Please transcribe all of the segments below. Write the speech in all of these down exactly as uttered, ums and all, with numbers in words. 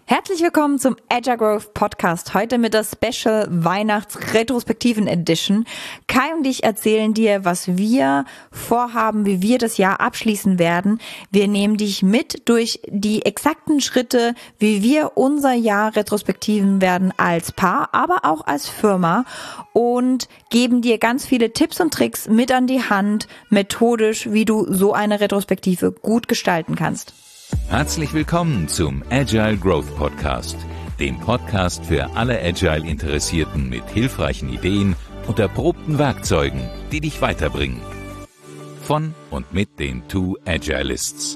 Herzlich willkommen zum Agile Growth Podcast. Heute mit der Special Weihnachts-Retrospektiven Edition. Kai und ich erzählen dir, was wir vorhaben, wie wir das Jahr abschließen werden. Wir nehmen dich mit durch die exakten Schritte, wie wir unser Jahr retrospektiven werden als Paar, aber auch als Firma und geben dir ganz viele Tipps und Tricks mit an die Hand, methodisch, wie du so eine Retrospektive gut gestalten kannst. Herzlich willkommen zum Agile Growth Podcast, dem Podcast für alle Agile-Interessierten mit hilfreichen Ideen und erprobten Werkzeugen, die dich weiterbringen. Von und mit den Two Agilists.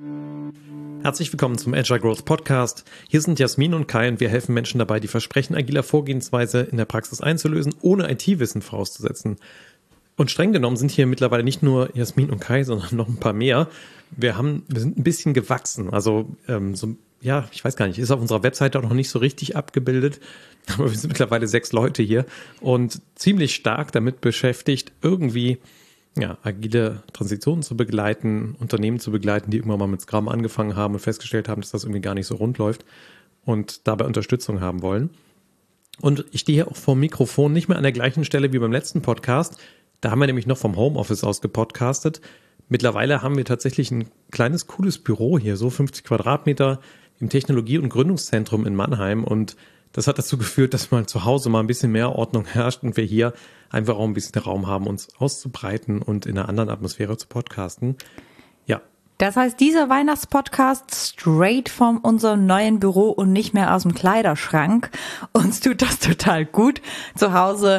Herzlich willkommen zum Agile Growth Podcast. Hier sind Jasmin und Kai und wir helfen Menschen dabei, die Versprechen agiler Vorgehensweise in der Praxis einzulösen, ohne I T-Wissen vorauszusetzen. Und streng genommen sind hier mittlerweile nicht nur Jasmin und Kai, sondern noch ein paar mehr. Wir haben, wir sind ein bisschen gewachsen. Also, ähm, so, ja, ich weiß gar nicht, ist auf unserer Webseite auch noch nicht so richtig abgebildet. Aber wir sind mittlerweile sechs Leute hier und ziemlich stark damit beschäftigt, irgendwie, ja, agile Transitionen zu begleiten, Unternehmen zu begleiten, die irgendwann mal mit Scrum angefangen haben und festgestellt haben, dass das irgendwie gar nicht so rund läuft und dabei Unterstützung haben wollen. Und ich stehe hier auch vor dem Mikrofon, nicht mehr an der gleichen Stelle wie beim letzten Podcast. Da haben wir nämlich noch vom Homeoffice aus gepodcastet. Mittlerweile haben wir tatsächlich ein kleines, cooles Büro hier, so fünfzig Quadratmeter im Technologie- und Gründungszentrum in Mannheim. Und das hat dazu geführt, dass mal zu Hause mal ein bisschen mehr Ordnung herrscht und wir hier einfach auch ein bisschen Raum haben, uns auszubreiten und in einer anderen Atmosphäre zu podcasten. Ja. Das heißt, dieser Weihnachtspodcast straight von unserem neuen Büro und nicht mehr aus dem Kleiderschrank. Uns tut das total gut, zu Hause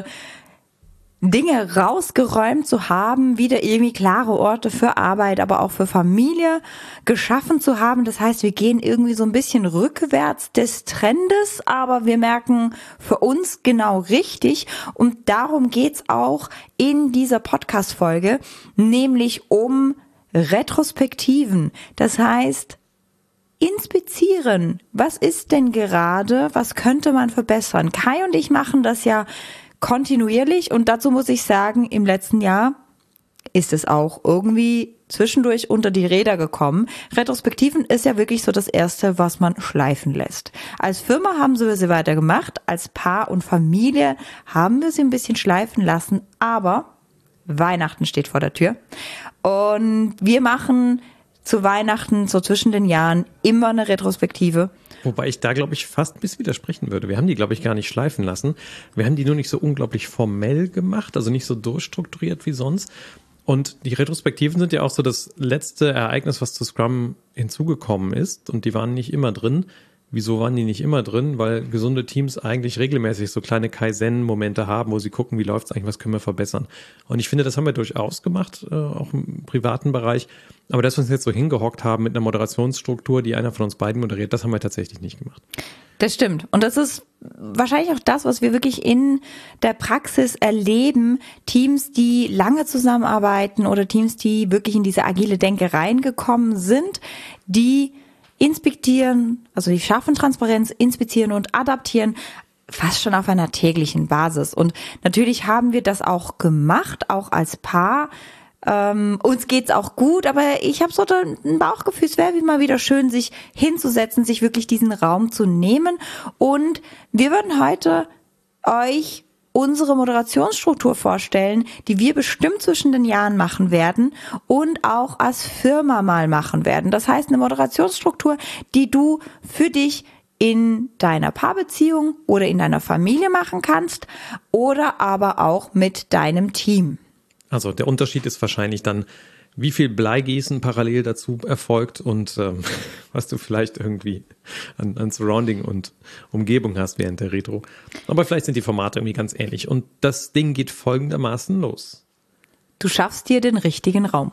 Dinge rausgeräumt zu haben, wieder irgendwie klare Orte für Arbeit, aber auch für Familie geschaffen zu haben. Das heißt, wir gehen irgendwie so ein bisschen rückwärts des Trendes, aber wir merken für uns genau richtig. Und darum geht's auch in dieser Podcast-Folge, nämlich um Retrospektiven. Das heißt, inspizieren. Was ist denn gerade? Was könnte man verbessern? Kai und ich machen das ja kontinuierlich und dazu muss ich sagen, im letzten Jahr ist es auch irgendwie zwischendurch unter die Räder gekommen. Retrospektiven ist ja wirklich so das Erste, was man schleifen lässt. Als Firma haben wir sie weiter gemacht, als Paar und Familie haben wir sie ein bisschen schleifen lassen, aber Weihnachten steht vor der Tür und wir machen zu Weihnachten, so zwischen den Jahren, immer eine Retrospektive. Wobei ich da, glaube ich, fast ein bisschen widersprechen würde. Wir haben die, glaube ich, gar nicht schleifen lassen. Wir haben die nur nicht so unglaublich formell gemacht, also nicht so durchstrukturiert wie sonst. Und die Retrospektiven sind ja auch so das letzte Ereignis, was zu Scrum hinzugekommen ist. Und die waren nicht immer drin. Wieso waren die nicht immer drin? Weil gesunde Teams eigentlich regelmäßig so kleine Kaizen-Momente haben, wo sie gucken, wie läuft es eigentlich, was können wir verbessern. Und ich finde, das haben wir durchaus gemacht, äh, auch im privaten Bereich. Aber dass wir uns jetzt so hingehockt haben mit einer Moderationsstruktur, die einer von uns beiden moderiert, das haben wir tatsächlich nicht gemacht. Das stimmt. Und das ist wahrscheinlich auch das, was wir wirklich in der Praxis erleben. Teams, die lange zusammenarbeiten oder Teams, die wirklich in diese agile Denke reingekommen sind, die inspizieren, also die schaffen Transparenz, inspizieren und adaptieren, fast schon auf einer täglichen Basis. Und natürlich haben wir das auch gemacht, auch als Paar. Ähm, uns geht's auch gut, aber ich habe so ein Bauchgefühl, es wäre mal wieder schön, sich hinzusetzen, sich wirklich diesen Raum zu nehmen. Und wir würden heute euch unsere Moderationsstruktur vorstellen, die wir bestimmt zwischen den Jahren machen werden und auch als Firma mal machen werden. Das heißt, eine Moderationsstruktur, die du für dich in deiner Paarbeziehung oder in deiner Familie machen kannst oder aber auch mit deinem Team. Also der Unterschied ist wahrscheinlich dann, wie viel Bleigießen parallel dazu erfolgt und ähm, was du vielleicht irgendwie an, an Surrounding und Umgebung hast während der Retro. Aber vielleicht sind die Formate irgendwie ganz ähnlich. Und das Ding geht folgendermaßen los. Du schaffst dir den richtigen Raum.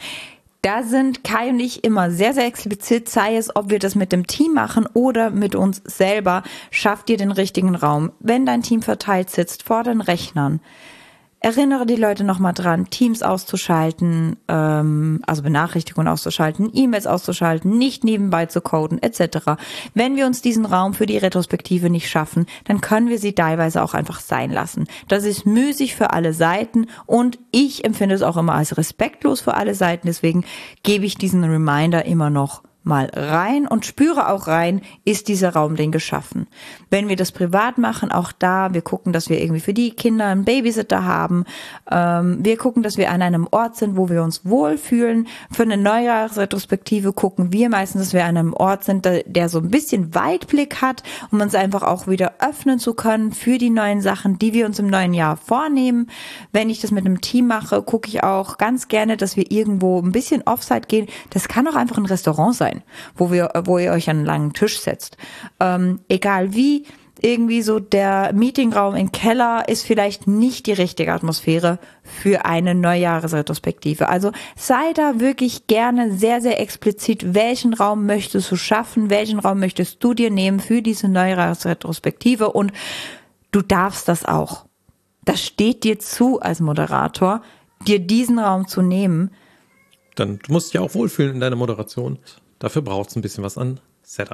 Da sind Kai und ich immer sehr, sehr explizit, sei es, ob wir das mit dem Team machen oder mit uns selber. Schaff dir den richtigen Raum. Wenn dein Team verteilt sitzt vor den Rechnern, erinnere die Leute nochmal dran, Teams auszuschalten, ähm, also Benachrichtigungen auszuschalten, E-Mails auszuschalten, nicht nebenbei zu coden et cetera. Wenn wir uns diesen Raum für die Retrospektive nicht schaffen, dann können wir sie teilweise auch einfach sein lassen. Das ist müßig für alle Seiten und ich empfinde es auch immer als respektlos für alle Seiten. Deswegen gebe ich diesen Reminder immer noch mal rein und spüre auch rein, ist dieser Raum denn geschaffen. Wenn wir das privat machen, auch da, wir gucken, dass wir irgendwie für die Kinder einen Babysitter haben. Ähm, wir gucken, dass wir an einem Ort sind, wo wir uns wohlfühlen. Für eine Neujahrsretrospektive gucken wir meistens, dass wir an einem Ort sind, der, der so ein bisschen Weitblick hat, um uns einfach auch wieder öffnen zu können für die neuen Sachen, die wir uns im neuen Jahr vornehmen. Wenn ich das mit einem Team mache, gucke ich auch ganz gerne, dass wir irgendwo ein bisschen Offsite gehen. Das kann auch einfach ein Restaurant sein, wo wir, wo ihr euch an einen langen Tisch setzt. Ähm, egal wie, irgendwie so der Meetingraum im Keller ist vielleicht nicht die richtige Atmosphäre für eine Neujahresretrospektive. Also sei da wirklich gerne sehr, sehr explizit, welchen Raum möchtest du schaffen, welchen Raum möchtest du dir nehmen für diese Neujahresretrospektive, und du darfst das auch. Das steht dir zu als Moderator, dir diesen Raum zu nehmen. Dann du musst dich ja auch wohlfühlen in deiner Moderation. Dafür braucht es ein bisschen was an Setup.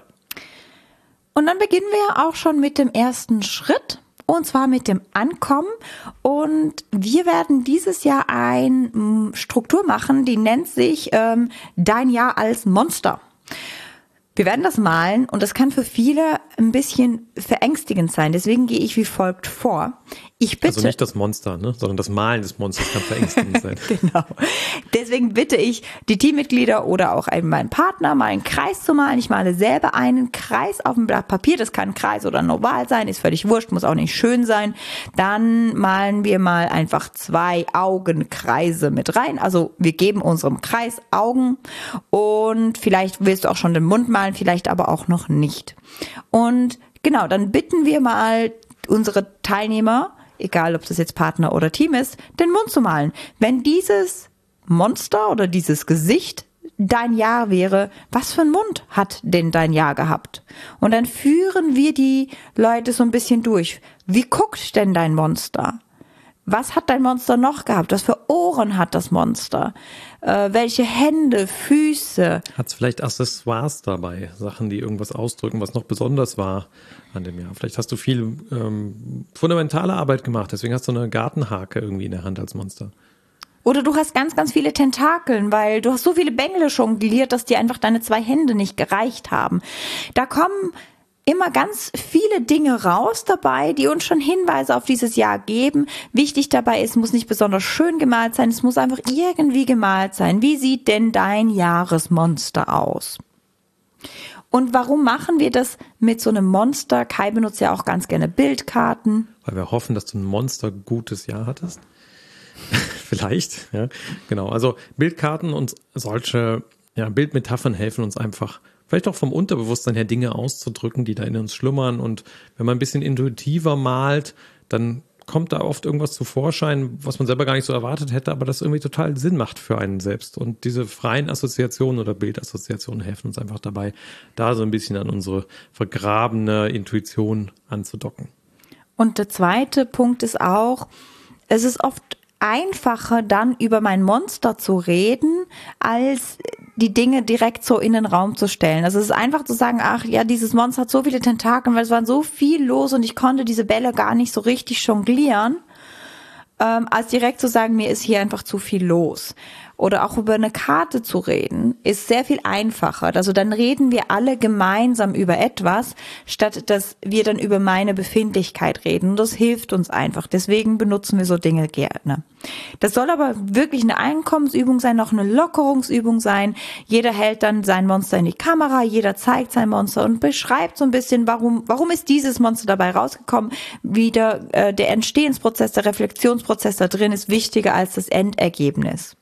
Und dann beginnen wir auch schon mit dem ersten Schritt, und zwar mit dem Ankommen. Und wir werden dieses Jahr eine Struktur machen, die nennt sich ähm, Dein Jahr als Monster. Wir werden das malen, und das kann für viele ein bisschen verängstigend sein. Deswegen gehe ich wie folgt vor. Ich bitte, also nicht das Monster, ne, sondern das Malen des Monsters kann verängstigend sein. Genau. Deswegen bitte ich die Teammitglieder oder auch einen, meinen Partner, mal einen Kreis zu malen. Ich male selber einen Kreis auf dem Blatt Papier. Das kann ein Kreis oder ein Oval sein, ist völlig wurscht, muss auch nicht schön sein. Dann malen wir mal einfach zwei Augenkreise mit rein. Also wir geben unserem Kreis Augen, und vielleicht willst du auch schon den Mund malen, vielleicht aber auch noch nicht. Und genau, dann bitten wir mal unsere Teilnehmer, egal ob das jetzt Partner oder Team ist, den Mund zu malen. Wenn dieses Monster oder dieses Gesicht dein Jahr wäre, was für einen Mund hat denn dein Jahr gehabt? Und dann führen wir die Leute so ein bisschen durch. Wie guckt denn dein Monster? Was hat dein Monster noch gehabt? Was für Ohren hat das Monster? Äh, welche Hände, Füße? Hat es vielleicht Accessoires dabei? Sachen, die irgendwas ausdrücken, was noch besonders war an dem Jahr? Vielleicht hast du viel ähm, fundamentale Arbeit gemacht, deswegen hast du eine Gartenhake irgendwie in der Hand als Monster. Oder du hast ganz, ganz viele Tentakeln, weil du hast so viele Bängel jongliert, dass dir einfach deine zwei Hände nicht gereicht haben. Da kommen immer ganz viele Dinge raus dabei, die uns schon Hinweise auf dieses Jahr geben. Wichtig dabei ist, es muss nicht besonders schön gemalt sein, es muss einfach irgendwie gemalt sein. Wie sieht denn dein Jahresmonster aus? Und warum machen wir das mit so einem Monster? Kai benutzt ja auch ganz gerne Bildkarten. Weil wir hoffen, dass du ein monstergutes Jahr hattest. Vielleicht, ja, genau. Also Bildkarten und solche ja, Bildmetaphern helfen uns einfach, vielleicht auch vom Unterbewusstsein her Dinge auszudrücken, die da in uns schlummern. Und wenn man ein bisschen intuitiver malt, dann kommt da oft irgendwas zu Vorschein, was man selber gar nicht so erwartet hätte, aber das irgendwie total Sinn macht für einen selbst. Und diese freien Assoziationen oder Bildassoziationen helfen uns einfach dabei, da so ein bisschen an unsere vergrabene Intuition anzudocken. Und der zweite Punkt ist auch, es ist oft einfacher, dann über mein Monster zu reden, als die Dinge direkt so in den Raum zu stellen. Also es ist einfach zu sagen, ach ja, dieses Monster hat so viele Tentakeln, weil es war so viel los und ich konnte diese Bälle gar nicht so richtig jonglieren, ähm, als direkt zu sagen, mir ist hier einfach zu viel los. Oder auch über eine Karte zu reden, ist sehr viel einfacher. Also dann reden wir alle gemeinsam über etwas, statt dass wir dann über meine Befindlichkeit reden. Und das hilft uns einfach. Deswegen benutzen wir so Dinge gerne. Das soll aber wirklich eine Einkommensübung sein, noch eine Lockerungsübung sein. Jeder hält dann sein Monster in die Kamera, jeder zeigt sein Monster und beschreibt so ein bisschen, warum, warum ist dieses Monster dabei rausgekommen. Wieder äh, der Entstehensprozess, der Reflexionsprozess da drin ist wichtiger als das Endergebnis.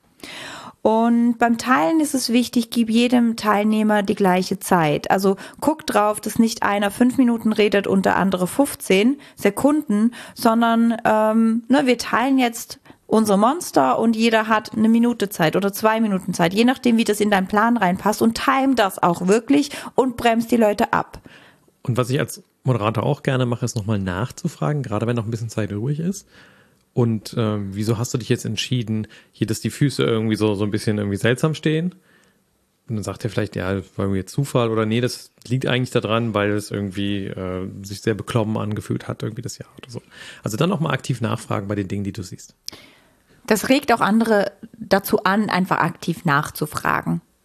Und beim Teilen ist es wichtig, gib jedem Teilnehmer die gleiche Zeit. Also guck drauf, dass nicht einer fünf Minuten redet und der andere fünfzehn Sekunden, sondern ähm, ne, wir teilen jetzt unsere Monster und jeder hat eine Minute Zeit oder zwei Minuten Zeit, je nachdem, wie das in deinen Plan reinpasst, und time das auch wirklich und bremst die Leute ab. Und was ich als Moderator auch gerne mache, ist nochmal nachzufragen, gerade wenn noch ein bisschen Zeit ruhig ist. Und äh, wieso hast du dich jetzt entschieden, hier, dass die Füße irgendwie so so ein bisschen irgendwie seltsam stehen? Und dann sagt er vielleicht, ja, war mir jetzt Zufall oder nee, das liegt eigentlich daran, weil es irgendwie äh, sich sehr beklommen angefühlt hat, irgendwie das Jahr oder so. Also dann nochmal aktiv nachfragen bei den Dingen, die du siehst. Das regt auch andere dazu an, einfach aktiv nachzufragen.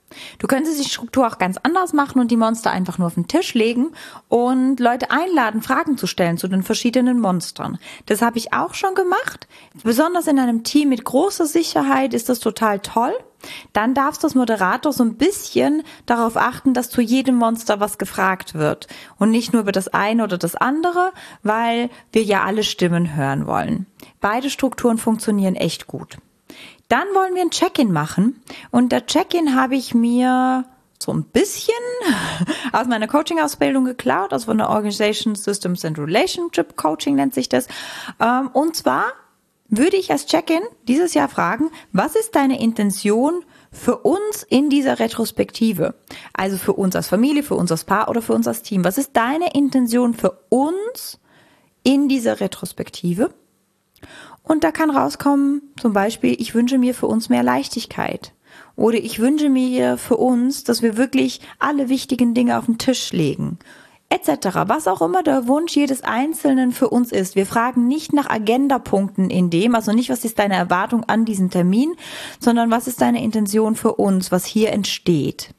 Du könntest die Struktur auch ganz anders machen und die Monster einfach nur auf den Tisch legen und Leute einladen, Fragen zu stellen zu den verschiedenen Monstern. Das habe ich auch schon gemacht. Besonders in einem Team mit großer Sicherheit ist das total toll. Dann darfst du als Moderator so ein bisschen darauf achten, dass zu jedem Monster was gefragt wird und nicht nur über das eine oder das andere, weil wir ja alle Stimmen hören wollen. Beide Strukturen funktionieren echt gut. Dann wollen wir ein Check-in machen und der Check-in habe ich mir so ein bisschen aus meiner Coaching-Ausbildung geklaut, also von der Organization Systems and Relationship Coaching nennt sich das. Und zwar würde ich als Check-in dieses Jahr fragen, was ist deine Intention für uns in dieser Retrospektive? Also für uns als Familie, für uns als Paar oder für uns als Team. Was ist deine Intention für uns in dieser Retrospektive? Und da kann rauskommen, zum Beispiel, ich wünsche mir für uns mehr Leichtigkeit. Oder ich wünsche mir für uns, dass wir wirklich alle wichtigen Dinge auf den Tisch legen. Etc. Was auch immer der Wunsch jedes Einzelnen für uns ist. Wir fragen nicht nach Agendapunkten in dem, also nicht, was ist deine Erwartung an diesen Termin, sondern was ist deine Intention für uns, was hier entsteht.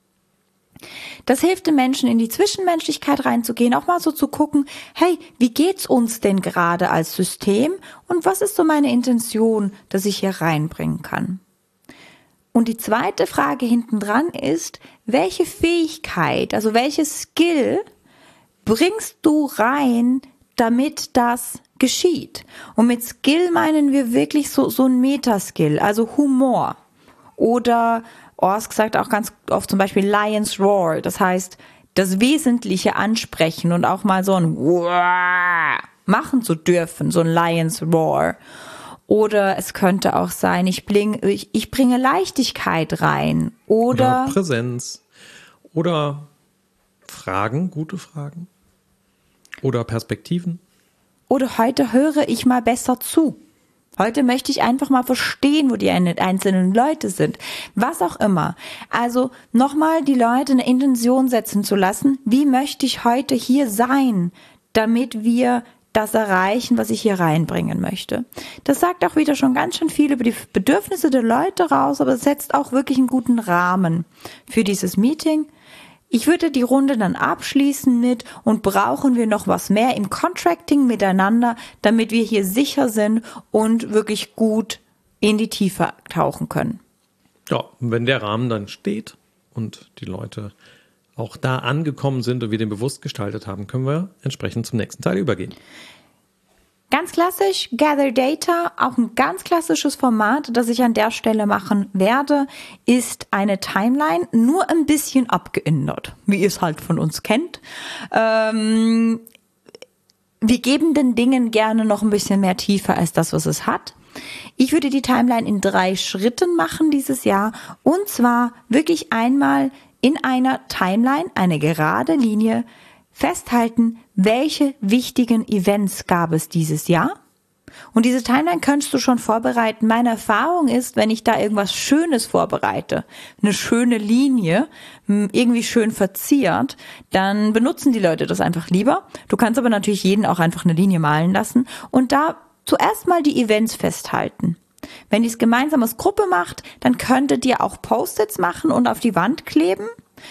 Das hilft den Menschen, in die Zwischenmenschlichkeit reinzugehen, auch mal so zu gucken, hey, wie geht's uns denn gerade als System und was ist so meine Intention, dass ich hier reinbringen kann? Und die zweite Frage hinten dran ist, welche Fähigkeit, also welches Skill bringst du rein, damit das geschieht? Und mit Skill meinen wir wirklich so, so ein Metaskill, also Humor oder Ors sagt auch ganz oft zum Beispiel Lion's Roar, das heißt, das Wesentliche ansprechen und auch mal so ein Wah machen zu dürfen, so ein Lion's Roar. Oder es könnte auch sein, ich, bring, ich, ich bringe Leichtigkeit rein. Oder, oder Präsenz. Oder Fragen, gute Fragen. Oder Perspektiven. Oder heute höre ich mal besser zu. Heute möchte ich einfach mal verstehen, wo die einzelnen Leute sind. Was auch immer. Also nochmal die Leute eine Intention setzen zu lassen. Wie möchte ich heute hier sein, damit wir das erreichen, was ich hier reinbringen möchte. Das sagt auch wieder schon ganz schön viel über die Bedürfnisse der Leute raus, aber es setzt auch wirklich einen guten Rahmen für dieses Meeting. Ich würde die Runde dann abschließen mit, und brauchen wir noch was mehr im Contracting miteinander, damit wir hier sicher sind und wirklich gut in die Tiefe tauchen können. Ja, wenn der Rahmen dann steht und die Leute auch da angekommen sind und wir den bewusst gestaltet haben, können wir entsprechend zum nächsten Teil übergehen. Ganz klassisch, Gather Data, auch ein ganz klassisches Format, das ich an der Stelle machen werde, ist eine Timeline, nur ein bisschen abgeändert, wie ihr es halt von uns kennt. Ähm, wir geben den Dingen gerne noch ein bisschen mehr Tiefe als das, was es hat. Ich würde die Timeline in drei Schritten machen dieses Jahr, und zwar wirklich einmal in einer Timeline, eine gerade Linie, festhalten, welche wichtigen Events gab es dieses Jahr. Und diese Timeline kannst du schon vorbereiten. Meine Erfahrung ist, wenn ich da irgendwas Schönes vorbereite, eine schöne Linie, irgendwie schön verziert, dann benutzen die Leute das einfach lieber. Du kannst aber natürlich jeden auch einfach eine Linie malen lassen und da zuerst mal die Events festhalten. Wenn ihr es gemeinsam als Gruppe macht, dann könntet ihr auch Post-its machen und auf die Wand kleben.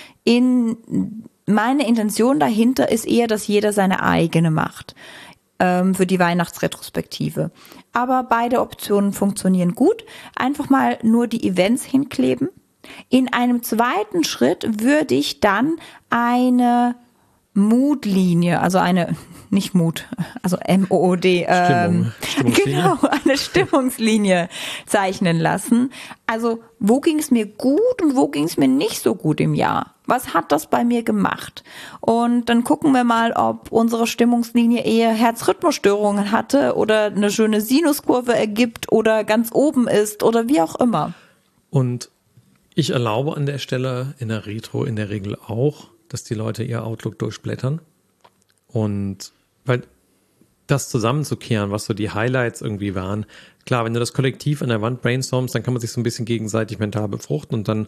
In meine Intention dahinter ist eher, dass jeder seine eigene macht ähm, für die Weihnachtsretrospektive. Aber beide Optionen funktionieren gut. Einfach mal nur die Events hinkleben. In einem zweiten Schritt würde ich dann eine Mood-Linie, also eine, nicht Mut, also M O O D, ähm, genau, eine Stimmungslinie zeichnen lassen. Also, wo ging es mir gut und wo ging es mir nicht so gut im Jahr? Was hat das bei mir gemacht? Und dann gucken wir mal, ob unsere Stimmungslinie eher Herzrhythmusstörungen hatte oder eine schöne Sinuskurve ergibt oder ganz oben ist oder wie auch immer. Und ich erlaube an der Stelle in der Retro in der Regel auch, dass die Leute ihr Outlook durchblättern. Und weil das zusammenzukehren, was so die Highlights irgendwie waren. Klar, wenn du das kollektiv an der Wand brainstormst, dann kann man sich so ein bisschen gegenseitig mental befruchten und dann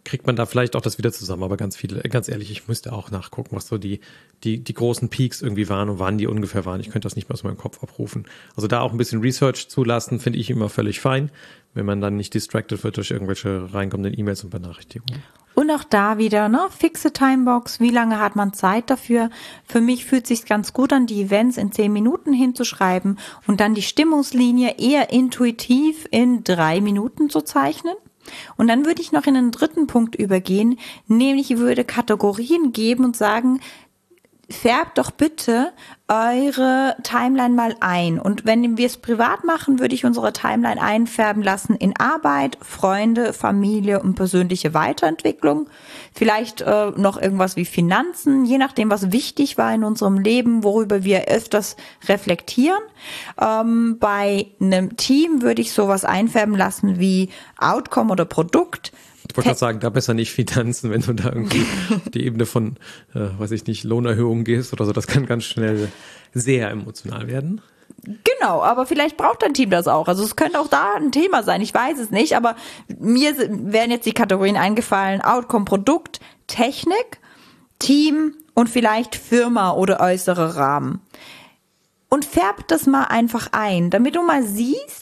kriegt man da vielleicht auch das wieder zusammen. Aber ganz viele, ganz ehrlich, ich müsste auch nachgucken, was so die, die, die großen Peaks irgendwie waren und wann die ungefähr waren. Ich könnte das nicht mehr aus meinem Kopf abrufen. Also da auch ein bisschen Research zulassen, finde ich immer völlig fein, wenn man dann nicht distracted wird durch irgendwelche reinkommenden E-Mails und Benachrichtigungen. Und auch da wieder, ne, fixe Timebox, wie lange hat man Zeit dafür? Für mich fühlt es sich ganz gut an, die Events in zehn Minuten hinzuschreiben und dann die Stimmungslinie eher intuitiv in drei Minuten zu zeichnen. Und dann würde ich noch in den dritten Punkt übergehen, nämlich ich würde Kategorien geben und sagen, färbt doch bitte eure Timeline mal ein. Und wenn wir es privat machen, würde ich unsere Timeline einfärben lassen in Arbeit, Freunde, Familie und persönliche Weiterentwicklung. Vielleicht äh, noch irgendwas wie Finanzen, je nachdem, was wichtig war in unserem Leben, worüber wir öfters reflektieren. Ähm, bei einem Team würde ich sowas einfärben lassen wie Outcome oder Produkt. Ich wollte gerade sagen, da besser nicht Finanzen, wenn du da irgendwie auf die Ebene von, äh, weiß ich nicht, Lohnerhöhungen gehst oder so. Das kann ganz schnell sehr emotional werden. Genau, aber vielleicht braucht dein Team das auch. Also es könnte auch da ein Thema sein, ich weiß es nicht, aber mir wären jetzt die Kategorien eingefallen, Outcome, Produkt, Technik, Team und vielleicht Firma oder äußere Rahmen. Und färb das mal einfach ein, damit du mal siehst,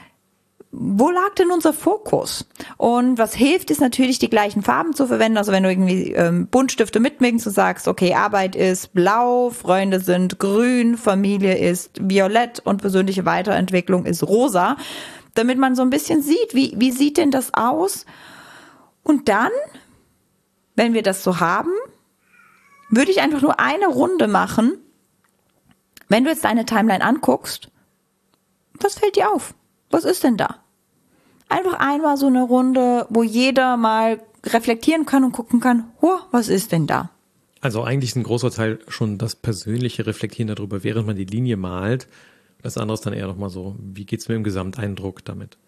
wo lag denn unser Fokus? Und was hilft, ist natürlich, die gleichen Farben zu verwenden. Also wenn du irgendwie ähm, Buntstifte mitmixst und sagst, okay, Arbeit ist blau, Freunde sind grün, Familie ist violett und persönliche Weiterentwicklung ist rosa, damit man so ein bisschen sieht, wie, wie sieht denn das aus? Und dann, wenn wir das so haben, würde ich einfach nur eine Runde machen. Wenn du jetzt deine Timeline anguckst, was fällt dir auf? Was ist denn da? Einfach einmal so eine Runde, wo jeder mal reflektieren kann und gucken kann, oh, was ist denn da? Also eigentlich ist ein großer Teil schon das persönliche Reflektieren darüber, während man die Linie malt. Das andere ist dann eher nochmal so, wie geht's mir im Gesamteindruck damit?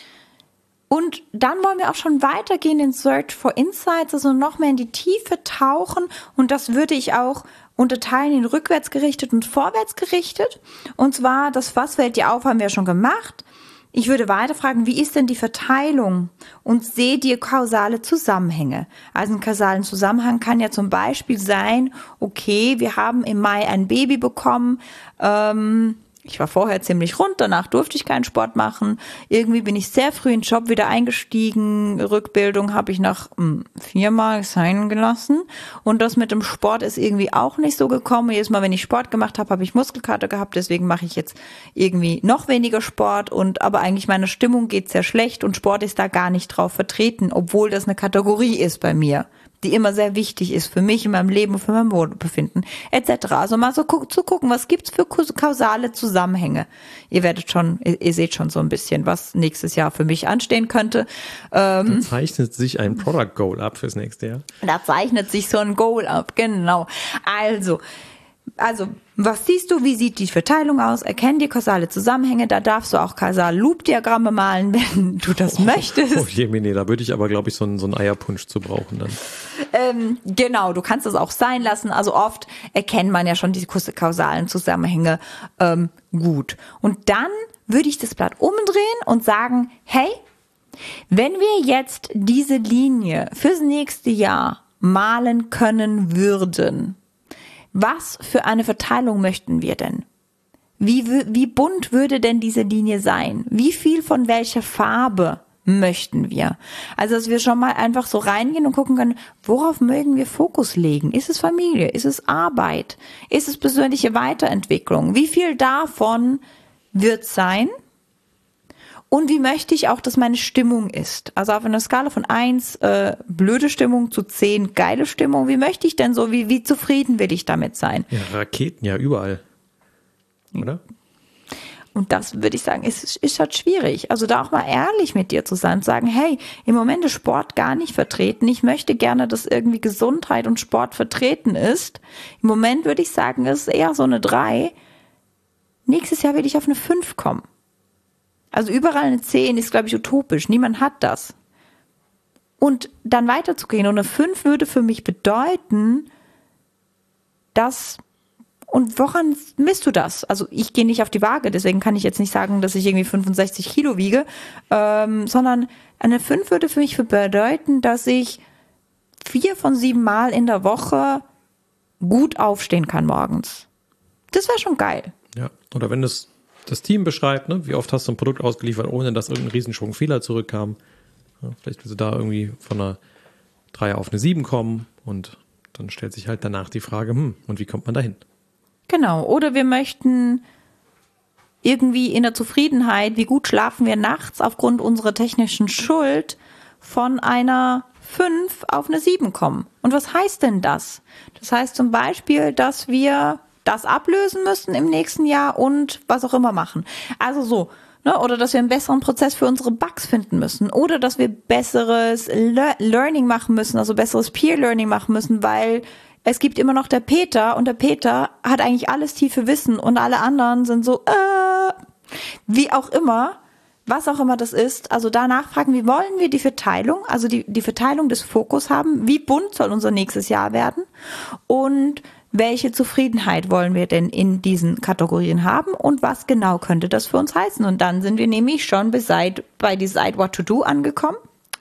Und dann wollen wir auch schon weitergehen in Search for Insights, also noch mehr in die Tiefe tauchen. Und das würde ich auch unterteilen in rückwärts gerichtet und vorwärts gerichtet. Und zwar das Was fällt dir auf, haben wir schon gemacht. Ich würde weiter fragen, wie ist denn die Verteilung und seht ihr kausale Zusammenhänge? Also ein kausalen Zusammenhang kann ja zum Beispiel sein, okay, wir haben im Mai ein Baby bekommen, ähm, ich war vorher ziemlich rund, danach durfte ich keinen Sport machen. Irgendwie bin ich sehr früh in den Job wieder eingestiegen. Rückbildung habe ich nach mh, viermal sein gelassen. Und das mit dem Sport ist irgendwie auch nicht so gekommen. Jedes Mal, wenn ich Sport gemacht habe, habe ich Muskelkater gehabt. Deswegen mache ich jetzt irgendwie noch weniger Sport. Und aber eigentlich meine Stimmung geht sehr schlecht und Sport ist da gar nicht drauf vertreten, obwohl das eine Kategorie ist bei mir, die immer sehr wichtig ist für mich in meinem Leben und für mein Wohlbefinden et cetera. Also mal so gu- zu gucken, was gibt's für kausale Zusammenhänge. Ihr werdet schon, ihr, ihr seht schon so ein bisschen, was nächstes Jahr für mich anstehen könnte. Ähm, da zeichnet sich ein Product Goal ab fürs nächste Jahr. Da zeichnet sich so ein Goal ab, genau. Also, Also, was siehst du? Wie sieht die Verteilung aus? Erkenn die kausale Zusammenhänge. Da darfst du auch Kausal-Loop-Diagramme malen, wenn du das möchtest. Oh Jemine, da würde ich aber, glaube ich, so einen, so einen Eierpunsch zu brauchen dann. Ähm, genau, du kannst das auch sein lassen. Also oft erkennt man ja schon die kausalen Zusammenhänge ähm, gut. Und dann würde ich das Blatt umdrehen und sagen, hey, wenn wir jetzt diese Linie fürs nächste Jahr malen können würden, was für eine Verteilung möchten wir denn? Wie, wie bunt würde denn diese Linie sein? Wie viel von welcher Farbe möchten wir? Also, dass wir schon mal einfach so reingehen und gucken können, worauf mögen wir Fokus legen? Ist es Familie? Ist es Arbeit? Ist es persönliche Weiterentwicklung? Wie viel davon wird sein? Und wie möchte ich auch, dass meine Stimmung ist? Also auf einer Skala von eins äh, blöde Stimmung zu zehn geile Stimmung. Wie möchte ich denn so, wie, wie zufrieden will ich damit sein? Ja, Raketen ja überall, oder? Und das würde ich sagen, ist, ist halt schwierig. Also da auch mal ehrlich mit dir zu sein und sagen, hey, im Moment ist Sport gar nicht vertreten. Ich möchte gerne, dass irgendwie Gesundheit und Sport vertreten ist. Im Moment würde ich sagen, es ist eher so eine drei. Nächstes Jahr will ich auf eine fünf kommen. Also überall eine zehn ist, glaube ich, utopisch. Niemand hat das. Und dann weiterzugehen. Und eine fünf würde für mich bedeuten, dass, und woran misst du das? Also ich gehe nicht auf die Waage, deswegen kann ich jetzt nicht sagen, dass ich irgendwie fünfundsechzig Kilo wiege, ähm, sondern eine fünf würde für mich bedeuten, dass ich vier von sieben Mal in der Woche gut aufstehen kann morgens. Das wäre schon geil. Ja, oder wenn das das Team beschreibt, ne, wie oft hast du ein Produkt ausgeliefert, ohne dass irgendein Riesenschwung Fehler zurückkam. Ja, vielleicht willst du da irgendwie von einer drei auf eine sieben kommen und dann stellt sich halt danach die Frage, hm, und wie kommt man dahin? Genau, oder wir möchten irgendwie in der Zufriedenheit, wie gut schlafen wir nachts aufgrund unserer technischen Schuld, von einer fünf auf eine sieben kommen. Und was heißt denn das? Das heißt zum Beispiel, dass wir das ablösen müssen im nächsten Jahr und was auch immer machen. Also so, ne? Oder dass wir einen besseren Prozess für unsere Bugs finden müssen. Oder dass wir besseres Le- Learning machen müssen, also besseres Peer-Learning machen müssen, weil es gibt immer noch der Peter und der Peter hat eigentlich alles tiefe Wissen und alle anderen sind so, äh, wie auch immer, was auch immer das ist. Also da nachfragen, wie wollen wir die Verteilung, also die, die Verteilung des Fokus haben, wie bunt soll unser nächstes Jahr werden und welche Zufriedenheit wollen wir denn in diesen Kategorien haben und was genau könnte das für uns heißen. Und dann sind wir nämlich schon beside, bei Decide What to Do angekommen.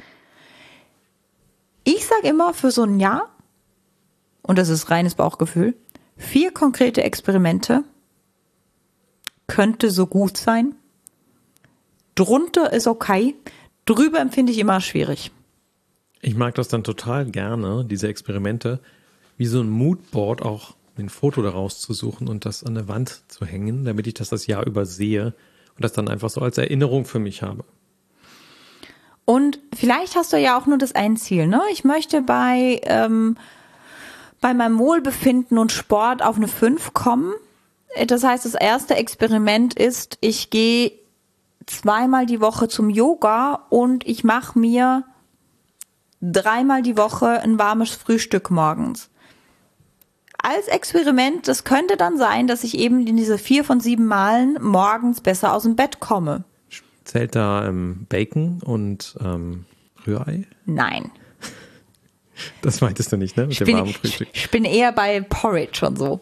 Ich sage immer für so ein Jahr, und das ist reines Bauchgefühl, vier konkrete Experimente könnte so gut sein. Drunter ist okay, drüber empfinde ich immer schwierig. Ich mag das dann total gerne, diese Experimente, wie so ein Moodboard auch ein Foto daraus zu suchen und das an der Wand zu hängen, damit ich das das Jahr über sehe und das dann einfach so als Erinnerung für mich habe. Und vielleicht hast du ja auch nur das ein Ziel, ne? Ich möchte bei, ähm, bei meinem Wohlbefinden und Sport auf eine fünf kommen. Das heißt, das erste Experiment ist, ich gehe zweimal die Woche zum Yoga und ich mache mir dreimal die Woche ein warmes Frühstück morgens. Als Experiment, das könnte dann sein, dass ich eben in diese vier von sieben Malen morgens besser aus dem Bett komme. Zählt da ähm, Bacon und ähm, Rührei? Nein. Das meintest du nicht, ne? Mit Ich dem bin, warmen Frühstück. ich bin eher bei Porridge und so.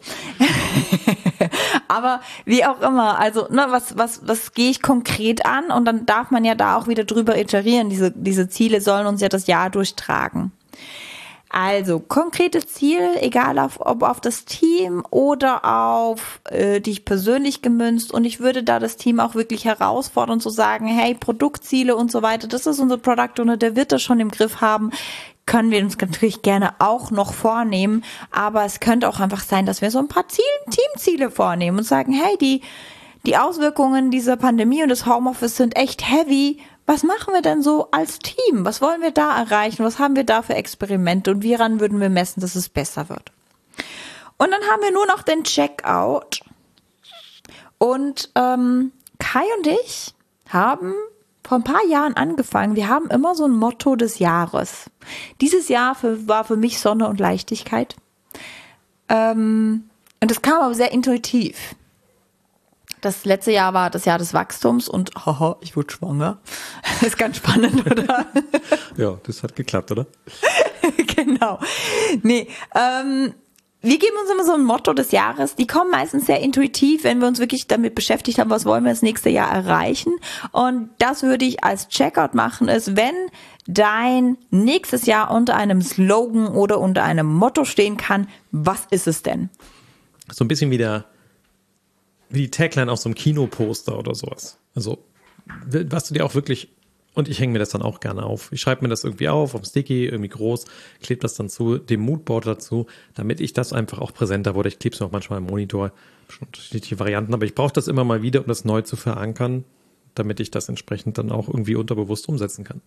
Aber wie auch immer, also ne, was was was gehe ich konkret an und dann darf man ja da auch wieder drüber iterieren. Diese diese Ziele sollen uns ja das Jahr durchtragen. Also konkretes Ziel, egal auf, ob auf das Team oder auf äh, dich persönlich gemünzt. Und ich würde da das Team auch wirklich herausfordern zu sagen, hey, Produktziele und so weiter, das ist unser Product Owner, der wird das schon im Griff haben. Können wir uns natürlich gerne auch noch vornehmen, aber es könnte auch einfach sein, dass wir so ein paar Ziel, Teamziele vornehmen und sagen, hey, die, die Auswirkungen dieser Pandemie und des Homeoffice sind echt heavy. Was machen wir denn so als Team? Was wollen wir da erreichen? Was haben wir da für Experimente und woran würden wir messen, dass es besser wird? Und dann haben wir nur noch den Checkout. Und ähm, Kai und ich haben vor ein paar Jahren angefangen. Wir haben immer so ein Motto des Jahres. Dieses Jahr für, war für mich Sonne und Leichtigkeit. Ähm, und das kam aber sehr intuitiv. Das letzte Jahr war das Jahr des Wachstums und haha, ich wurde schwanger. Das ist ganz spannend, oder? Ja, das hat geklappt, oder? Genau. Nee, ähm, wir geben uns immer so ein Motto des Jahres. Die kommen meistens sehr intuitiv, wenn wir uns wirklich damit beschäftigt haben, was wollen wir das nächste Jahr erreichen. Und das würde ich als Checkout machen, ist, wenn dein nächstes Jahr unter einem Slogan oder unter einem Motto stehen kann, was ist es denn? So ein bisschen wie der wie die Tagline auf so einem Kinoposter oder sowas. Also, was du dir auch wirklich, und ich hänge mir das dann auch gerne auf. Ich schreibe mir das irgendwie auf, auf Sticky, irgendwie groß, klebe das dann zu dem Moodboard dazu, damit ich das einfach auch präsenter wurde. Ich klebe es mir auch manchmal im Monitor, schon unterschiedliche Varianten, aber ich brauche das immer mal wieder, um das neu zu verankern, damit ich das entsprechend dann auch irgendwie unterbewusst umsetzen kann.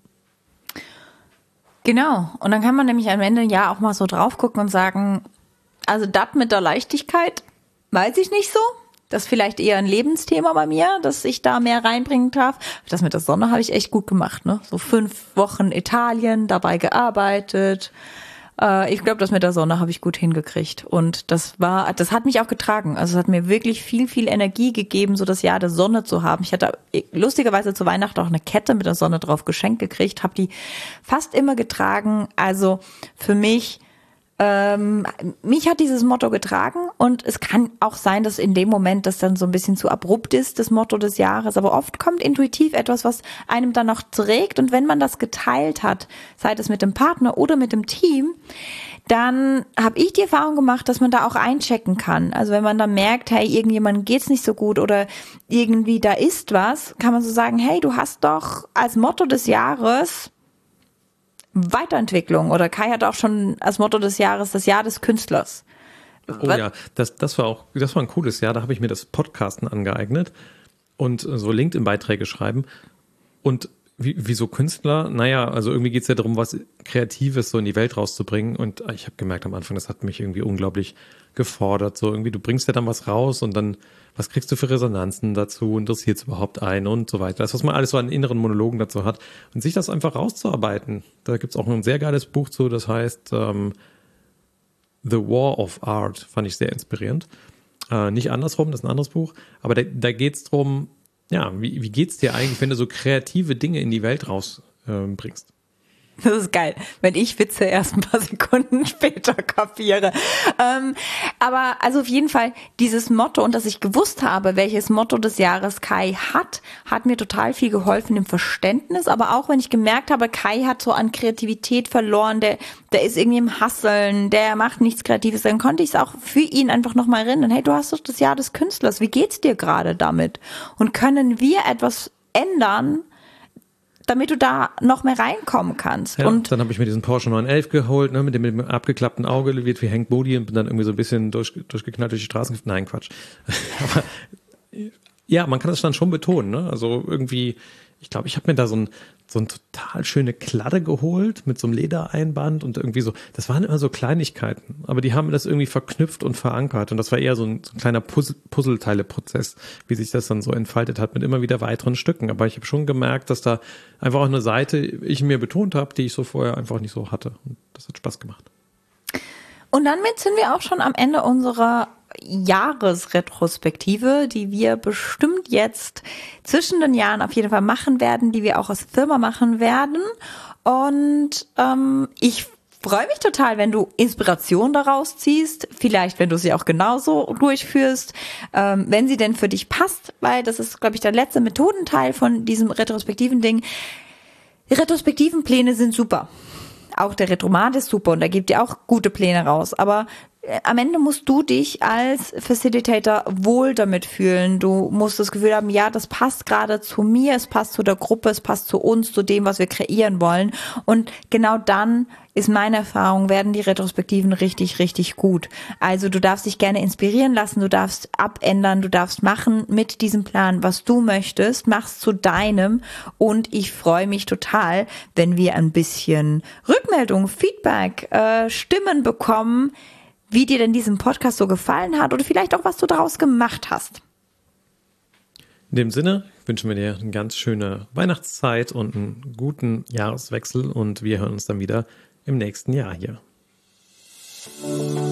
Genau. Und dann kann man nämlich am Ende ja auch mal so drauf gucken und sagen, also das mit der Leichtigkeit, weiß ich nicht so. Das ist vielleicht eher ein Lebensthema bei mir, dass ich da mehr reinbringen darf. Das mit der Sonne habe ich echt gut gemacht, ne? So fünf Wochen Italien, dabei gearbeitet. Äh, ich glaube, das mit der Sonne habe ich gut hingekriegt. Und das war, das hat mich auch getragen. Also es hat mir wirklich viel, viel Energie gegeben, so das Jahr der Sonne zu haben. Ich hatte lustigerweise zu Weihnachten auch eine Kette mit der Sonne drauf geschenkt gekriegt, habe die fast immer getragen. Also für mich Ähm, mich hat dieses Motto getragen und es kann auch sein, dass in dem Moment das dann so ein bisschen zu abrupt ist, das Motto des Jahres, aber oft kommt intuitiv etwas, was einem dann noch trägt und wenn man das geteilt hat, sei es mit dem Partner oder mit dem Team, dann habe ich die Erfahrung gemacht, dass man da auch einchecken kann. Also wenn man dann merkt, hey, irgendjemandem geht's nicht so gut oder irgendwie da ist was, kann man so sagen, hey, du hast doch als Motto des Jahres Weiterentwicklung oder Kai hat auch schon als Motto des Jahres das Jahr des Künstlers. Oh Was? ja, das, das war auch, das war ein cooles Jahr, da habe ich mir das Podcasten angeeignet und so LinkedIn-Beiträge schreiben und wie, wieso Künstler? Naja, also irgendwie geht es ja darum, was Kreatives so in die Welt rauszubringen und ich habe gemerkt am Anfang, das hat mich irgendwie unglaublich gefordert, so irgendwie, du bringst ja dann was raus und dann, was kriegst du für Resonanzen dazu, interessiert es überhaupt einen und so weiter. Das, was man alles so an inneren Monologen dazu hat und sich das einfach rauszuarbeiten. Da gibt's auch ein sehr geiles Buch zu, das heißt ähm, The War of Art, fand ich sehr inspirierend. Äh, nicht andersrum, das ist ein anderes Buch, aber da, da geht's drum, ja, wie, wie geht's dir eigentlich, wenn du so kreative Dinge in die Welt rausbringst? Äh, Das ist geil, wenn ich Witze erst ein paar Sekunden später kapiere. Ähm, aber also auf jeden Fall dieses Motto und dass ich gewusst habe, welches Motto des Jahres Kai hat, hat mir total viel geholfen im Verständnis. Aber auch wenn ich gemerkt habe, Kai hat so an Kreativität verloren, der, der ist irgendwie im Hasseln, der macht nichts Kreatives, dann konnte ich es auch für ihn einfach nochmal erinnern. Hey, du hast doch das Jahr des Künstlers, wie geht's dir gerade damit? Und können wir etwas ändern, damit du da noch mehr reinkommen kannst. Ja, und dann habe ich mir diesen Porsche neun elf geholt, ne, mit dem, mit dem abgeklappten Auge, wird wie Hank Booty und bin dann irgendwie so ein bisschen durch, durchgeknallt durch die Straßen. Nein, Quatsch. Aber ja, man kann das dann schon betonen, ne? Also irgendwie, ich glaube, ich habe mir da so ein so eine total schöne Kladde geholt mit so einem Ledereinband und irgendwie so, das waren immer so Kleinigkeiten, aber die haben das irgendwie verknüpft und verankert und das war eher so ein, so ein kleiner Puzzle, Puzzleteile-Prozess, wie sich das dann so entfaltet hat mit immer wieder weiteren Stücken. Aber ich habe schon gemerkt, dass da einfach auch eine Seite ich mir betont habe, die ich so vorher einfach nicht so hatte und das hat Spaß gemacht. Und damit sind wir auch schon am Ende unserer Jahresretrospektive, die wir bestimmt jetzt zwischen den Jahren auf jeden Fall machen werden, die wir auch als Firma machen werden. Und ähm, ich freue mich total, wenn du Inspiration daraus ziehst, vielleicht wenn du sie auch genauso durchführst, ähm, wenn sie denn für dich passt, weil das ist, glaube ich, der letzte Methodenteil von diesem retrospektiven Ding. Die retrospektiven Pläne sind super. Auch der Retromat ist super und da gibt dir auch gute Pläne raus. Aber am Ende musst du dich als Facilitator wohl damit fühlen. Du musst das Gefühl haben, ja, das passt gerade zu mir, es passt zu der Gruppe, es passt zu uns, zu dem, was wir kreieren wollen. Und genau dann ist meine Erfahrung, werden die Retrospektiven richtig, richtig gut. Also du darfst dich gerne inspirieren lassen, du darfst abändern, du darfst machen mit diesem Plan, was du möchtest, mach's zu deinem und ich freue mich total, wenn wir ein bisschen Rückmeldung, Feedback, äh, Stimmen bekommen, wie dir denn diesem Podcast so gefallen hat oder vielleicht auch, was du daraus gemacht hast. In dem Sinne wünschen wir dir eine ganz schöne Weihnachtszeit und einen guten Jahreswechsel und wir hören uns dann wieder im nächsten Jahr hier.